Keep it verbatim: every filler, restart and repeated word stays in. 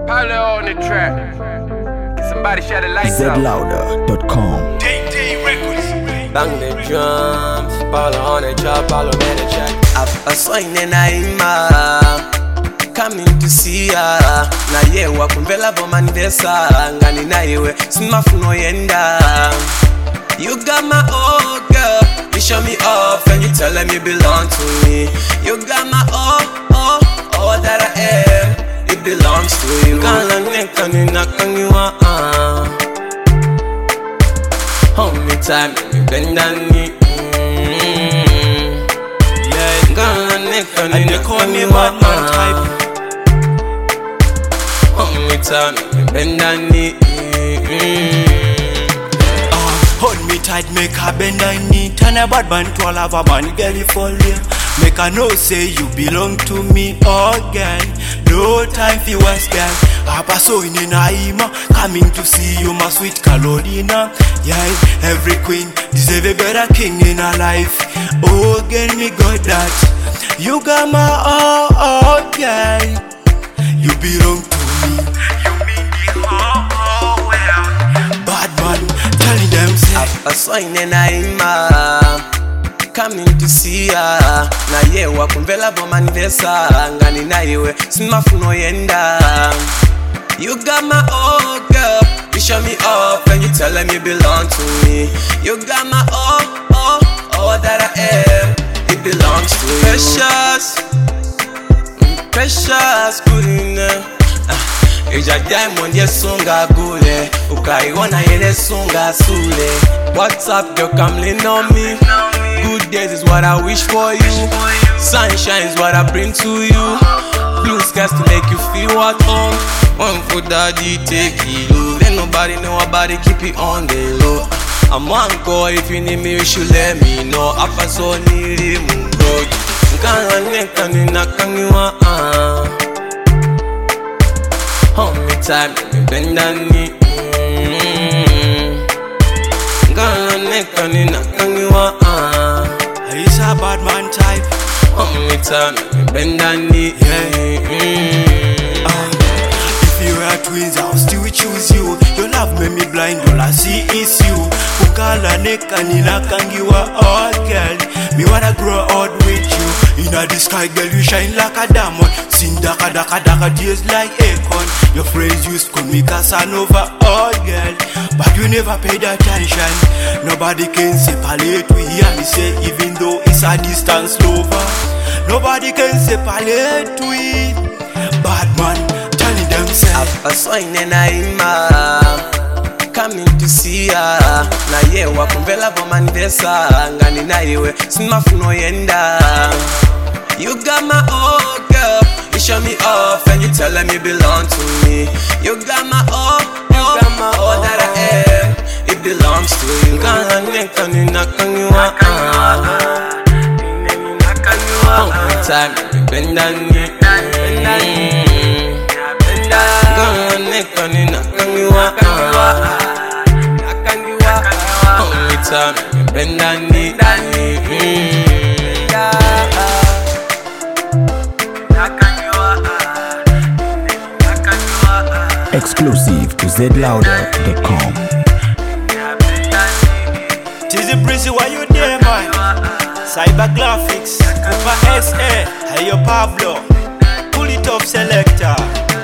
Palo on the track. Somebody shut the lights Z out. Louder dot com. Bang the drums, Palo on the track, Palo on the track. I saw in the naima coming to see ya. Na yewa kumvela bomani desa ngani na yewe smafu no yenda. You got my all, girl. You show me off and you tell them you belong to me. You got my all, all, all that I am. It belongs to you. Can't let me come in, knock on you, uh-uh. Hold me tight, make me bend down knee. Mm-hmm. Yeah, can't let me come in, knock on you, uh-uh. Hold me tight, make me bend down knee. Mm-hmm. Hold me tight, make her bend and knee. Turn a bad man to all of a man, girl, you fall in. Make her know, say you belong to me, oh girl. No time for West girl. Papa so in Naima, coming to see you, my sweet Carolina. Yeah, every queen deserve a better king in her life. Oh girl, me got that. You got my oh, oh girl. You belong to me. You mean the whole, whole world. Bad man, telling them say I saw in the naima coming to see ya. Na yewa kumvela bomani desa ngani na yewe smafu no yenda. You got my all, girl. You show me off and you tell them you belong to me. You got my all, all, all that I am. It belongs to you. Precious, precious, good enough. Eja diamond yesunga gule, ukaiona yele sunga sule. What's up, girl, come lean on me. Good days is what I wish for you. Sunshine is what I bring to you. Blue skies to make you feel at home. One for daddy, take it low. Let nobody know about it, keep it on the low. I'm one call, if you need me, you should let me know. I pass on it, mungo. Can't let me knock on you, uh-uh. Hold me tight, make me bend down knee. Mm-hmm. Girl, I'm neck on it, knock on you, uh-uh. he's a bad man type. Hold me tight, make me bend down knee. Yeah. Mm-hmm. uh, if you were twins, I'll still choose you. Your love made me blind, all I see is you. Kukala neck and inakangiwa all girl. Me wanna grow old with you. In the sky, girl, you shine like a diamond. Sing daka daka daka days like acorn. Your friends used to call me Casanova, oh girl, but you never paid attention. Nobody can separate we hear me say, even though it's a distance lover. Nobody can separate we. Bad man, telling them say I saw in the naima coming to see ya. Na yewa kumvela bomani desa ngani na yewe smafu no yenda. You got my all, girl. You show me off and you tell them you belong to me. You got my all, all, all that I am. It belongs to you. Can't let me come in, knock on you, uh-uh. Hold me tight, make me bend down knee. Can't let me come in, knock on you, uh-uh. Hold me tight, make me bend down knee. Exclusive to Z Louder dot com. Tizzy Breezy, why you there, man? Cyber Graphics, Cooper S A, hey yo Pablo, pull it up selector.